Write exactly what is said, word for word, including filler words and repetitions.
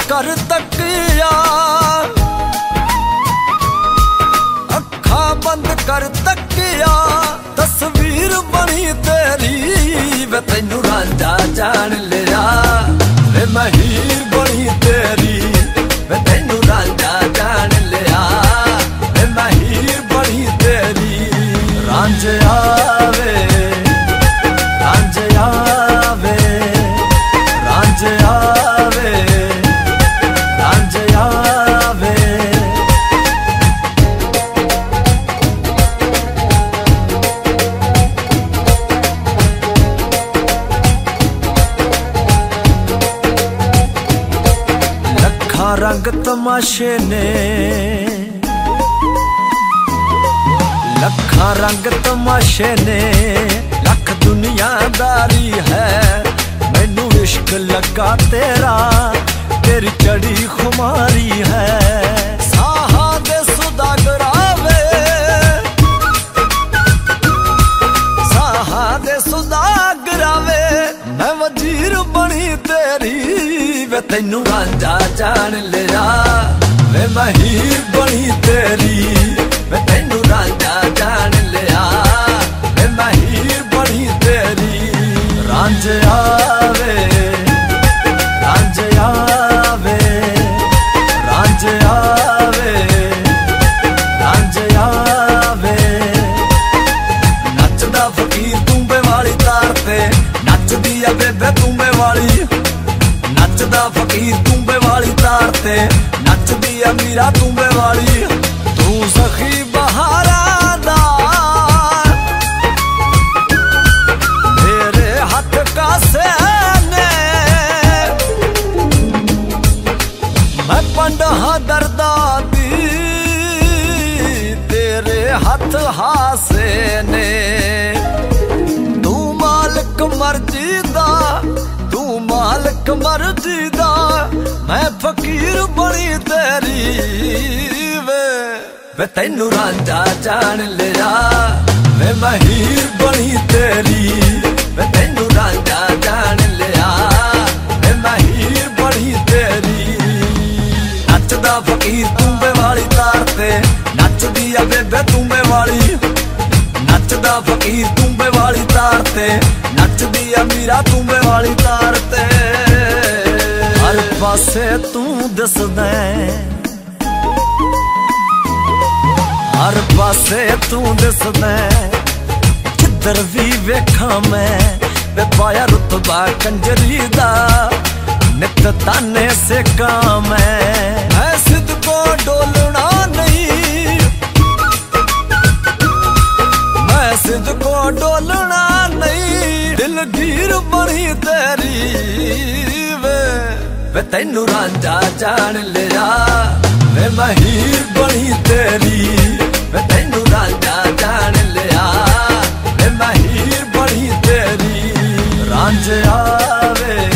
कर तकिया, अखा बंद कर तकिया, तस्वीर बनी तेरी वे तैनू रांझा जान लिया, वे मैं हीर बनी तेरी वे तैनू रांझा जान लिया, वे मैं हीर बनी तेरी। रांझा वे रांझा वे रांझा वे रांझा वे। लखा रंग तमाशे ने, लखा रंग तमाशे ने, लख दुनियादारी है, मैनू इश्क लगा तेरा, तेरी चढ़ी खुमारी है। साहा दे सुदागरा वे, साहा दे सुदागरा वे, मैं वजीर बनी तेरी वे तैनू रांझा जान लिया, वे मैं हीर बनी तेरी वे तैनू रांझा जान लिया, वे मैं हीर बनी तेरी। रांझा वे रांझा वे रांझा वे रांझा वे। नचदा फकीर तूंबे वाली तार ते, नचदी आ बेबे तूंबे वाली, नचदा फकीर तूंबे वाली तार ते, नचदी आ मीरा तूंबे वाली। तू सखी बहारा दा मेरे हाथ का सेने, मैं पंडहा दर्दा दी तेरे हाथ हासे ने। तू मालिक मर्जी दा, तू मालिक मर्जी दा, मैं फकीर बनी तेरी वे वे तैनू रांझा जान लिया, वे मैं हीर बनी तेरी वे तैनू रांझा जान लिया, वे मैं हीर बनी तेरी। नचदा फकीर तूंबे वाली तार ते, नचदी आ बेबे तूंबे वाली, नचदा फकीर तूंबे वाली तार ते, नचदी आ मीरा तूंबे वाली तार ते। हर पासे तू दसदा, हर पासे तू दसदा, जिधर भी वेखा मैं वे पाया रुतबा कंजरी दा, नित ताने से काम है। मैं सिद्ध को डोलना नहीं, मैं सिद्ध को डोलना नहीं, दिलगीर बनी तेरी वे वे तैनू रांझा जान लिया, वे मैं हीर बनी तेरी वे तैनू रांझा जान लिया, वे मैं हीर बनी तेरी। रांझा वे